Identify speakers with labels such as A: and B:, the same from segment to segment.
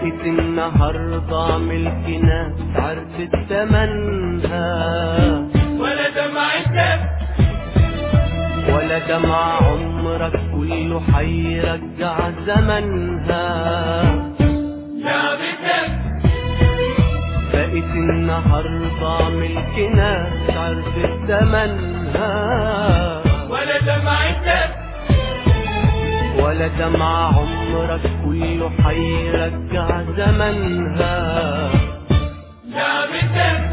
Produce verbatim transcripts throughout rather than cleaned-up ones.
A: بقت النهاردة ملكنا عرفت تمنها،
B: ولا دمعتك
A: ولا دمع عمرك كله حيرجع زمنها.
B: لعبتك
A: بقت النهاردة ملكنا عرفت تمنها،
B: ولا دمعتك
A: ولا دمع عمرك كله حيرجع زمنها.
B: لعبتك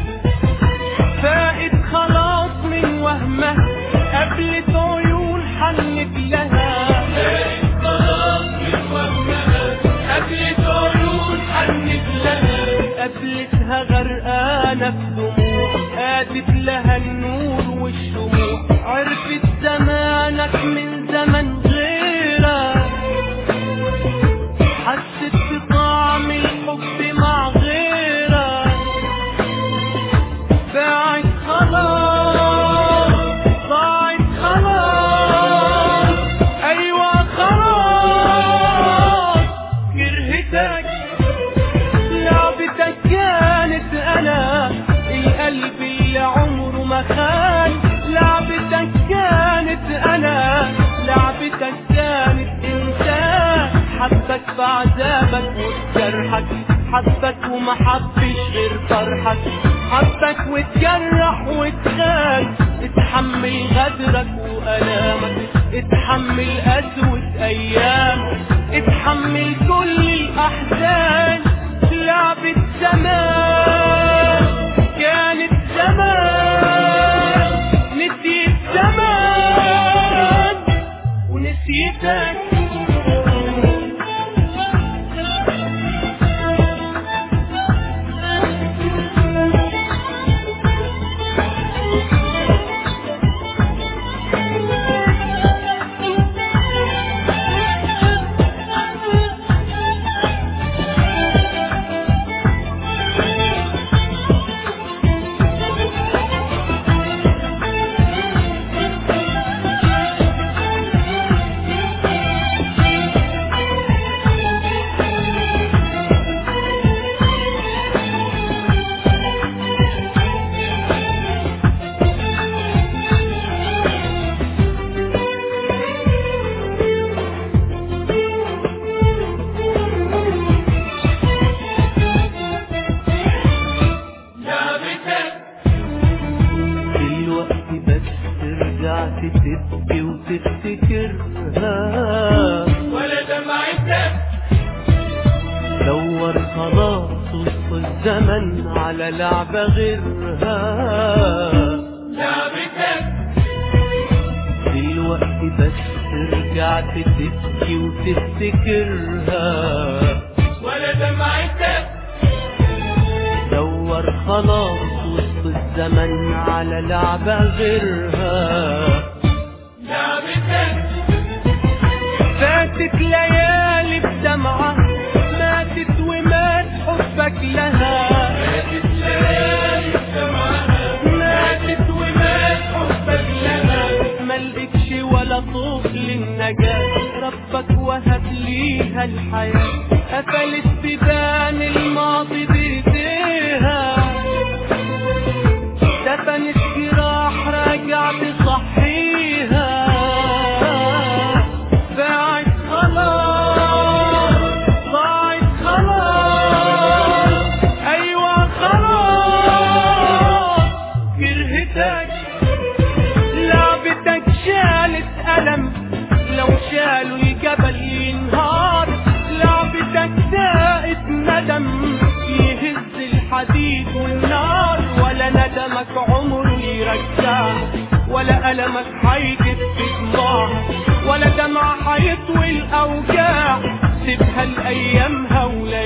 A: فائت خلاص من وهمه قبلت عيون حنت لها،
B: فائت خلاص من وهمها قبلت عيون حنت لها.
A: قبلتها غرقانة في دموع قادت لها النور والشموع، عرفت زمانك من زمن غيرك، حست بطعم الحب مع غيرك. باعت خلاص ضاعت خلاص، ايوه خلاص كرهتك. لعبتك كانت انا القلب اللي عمره ما خان، لعبتك كانت انا، لعبتك كانت انسان حبك بعذابك وجرحك، حبك وما حبش غير فرحك، حبك وتجرح وتخان. اتحمل غدرك وألامك، اتحمل قسوة أيامك، اتحمل كل الأحزان. لعبة زمان كانت زمان، نسيت زمان ونسيتك. تبكي وتفتكرها،
B: ولا دمعتك
A: دور خلاص وسط الزمن على لعبة غيرها.
B: لعبتك
A: دلوقتي بس رجعت تبكي وتفتكرها،
B: ولا دمعتك
A: دور خلاص وسط الزمن على لعبة غيرها.
B: لعبتك
A: فاتت ليالي بدمعة ماتت ومات حبك لها،
B: فاتت ليالي بدمعها ماتت ومات حبك لها.
A: ملقتش ولا طوق للنجاة، ربك وهب ليها الحياة، قفلت بيبان الماضي بايديها، دفنت جراح راجعت تصحيها. باعت خلاص ضاعت خلاص، ايوه خلاص كرهتك. لعبتك شالت ألم لو شالوا الجبل ينهار، لعبتك ساقت ندم يهز الحديد والنار. ولا ندمك عمره يرجعك، ولا ألمك حيجف في دموعك، ولا دمع حيطوي الأوجاع. سيبها لأيامها ولا